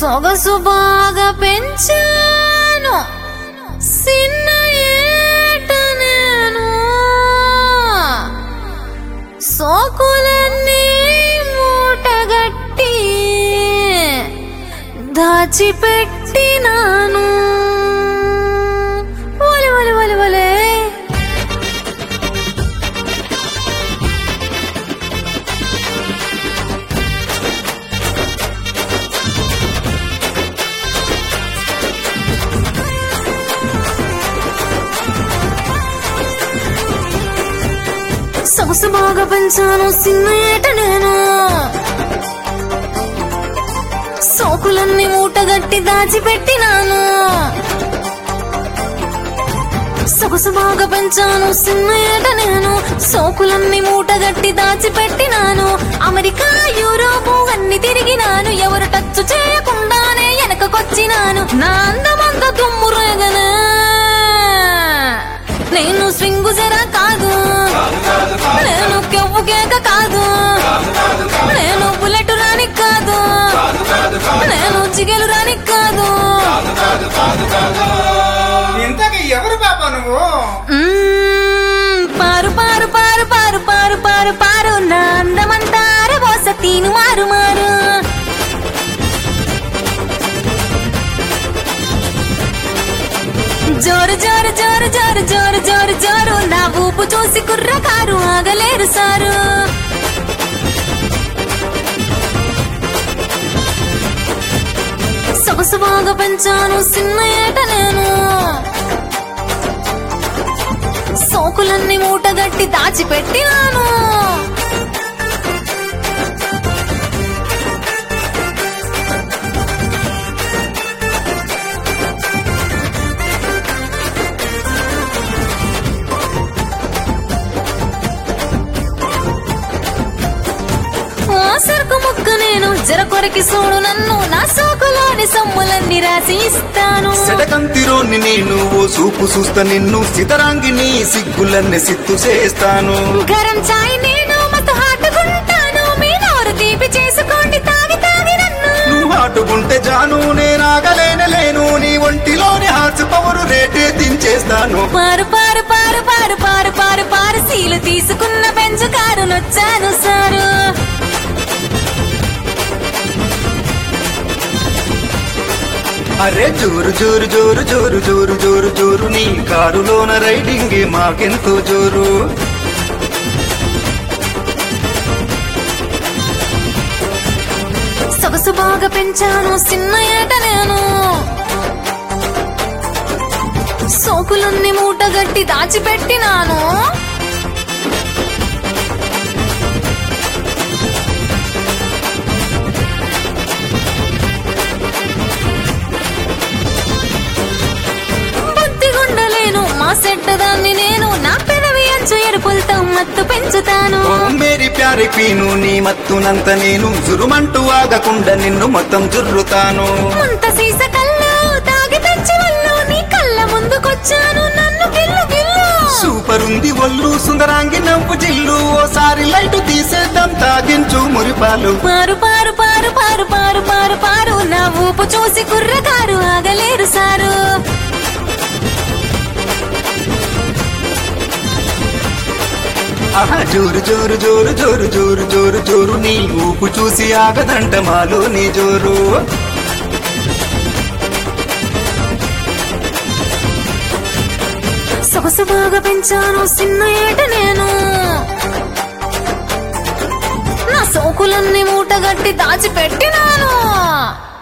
సొగసు బాగా పెంచాను సిన్న ఏట నేను సోకులన్నీ మూటగట్టి దాచిపెట్టినాను వలె వలె వలె వలె సొగసు బాగా పెంచాను సిన్న ఏట నేను సోకులన్నీ మూటగట్టి దాచిపెట్టినాను సొగసు బాగా పెంచాను సిన్న ఏట నేను సోకులన్నీ మూటగట్టి దాచిపెట్టినాను అమెరికా యూరోపు అన్ని తిరిగినాను ఎవరు టచ్ చేయకుండానే వెనకకొచ్చినాను నా అందమంత దుమ్ము రేగనే నేను స్వింగు జరా కాదు నేను కెవ్వు కేక కాదు నేను బుల్లెట్ రాని కాదు నేను చిగెలు రాని కాదు ఇంతకీ ఎవరు పాపా నువ్వు పారు పారు పారు పారు పారు పారు పారు నా అందమంతా అరబోస తీను మారు మారు జోరు జోరు జోరు జోరు జోరు జోరు జోరు నా ఊపు చూసి కుర్రకారు ఆగలేరు సారు సొగసు బాగా పెంచాను సిన్న ఏట నేను సోకులన్నీ మూటగట్టి దాచిపెట్టినాను సరుకు ముక్క నేను జర కొరికి చూడు నన్ను నా సోకులోని సొమ్ములన్నీ రాసి ఇస్తాను సెడకంతిరోని నేను ఓ సూపు చూస్తా నిన్ను సితరాంగిని సిగ్గులన్నీ సిత్తు చేస్తాను గరం చాయ్ నేను మస్తు హాటుకుంటాను మీ నోరు తీపి చేసుకోండి తాగి తాగి నన్ను నువ్వు హాటుకుంటే జాను నేనాగలేనలేను నీ ఒంటిలోని హార్స్ పవరు రేటే దించేస్తాను పారు పారు పారు పారు పారు పారు పారు సీలు తీసుకున్న బెంచు కారు నొచ్చాను సారు అరే జోరు జోరు జోరు జోరు జోరు జోరు జోరు నీ కారులోన రైడింగ్ మాకెంతో జోరు సొగసు బాగా పెంచాను సిన్న ఏట నేను సోకులన్నీ మూటగట్టి దాచిపెట్టినాను బుద్ధిగుండలేను మా సెడ్డదాన్ని నేను నా పెదవి అంచు ఎరుపులతో మత్తు పెంచుతాను మేరీ ప్యారి పీను నీ మత్తునంత నేను జురుమంటూ ఆగకుండా నిన్ను మొత్తం జుర్రుతాను ముంత సీస కళ్ళు తాగి తెచ్చి వల్లు నీ కళ్ళ ముందుకొచ్చాను నన్ను గిల్లు గిల్లు సూపర్ ఉంది ఒళ్ళు సుందరాంగి నవ్వు జిల్లు ఓసారి లైట్ తీసేద్దాం తాగించు మురిపాలు పారు పారు పారు పారు పారు పారు పారు నా ఊపు చూసి కుర్రకారు ఆగలేరు సారు ఆహా జోరు జోరు జోరు జోరు జోరు జోరు జోరు నీ ఊపు చూసి ఆగదంట మాలో నీ జోరు సొగసు బాగా పెంచాను సిన్న ఏట నేను నా సోకులన్నీ మూటగట్టి దాచిపెట్టినాను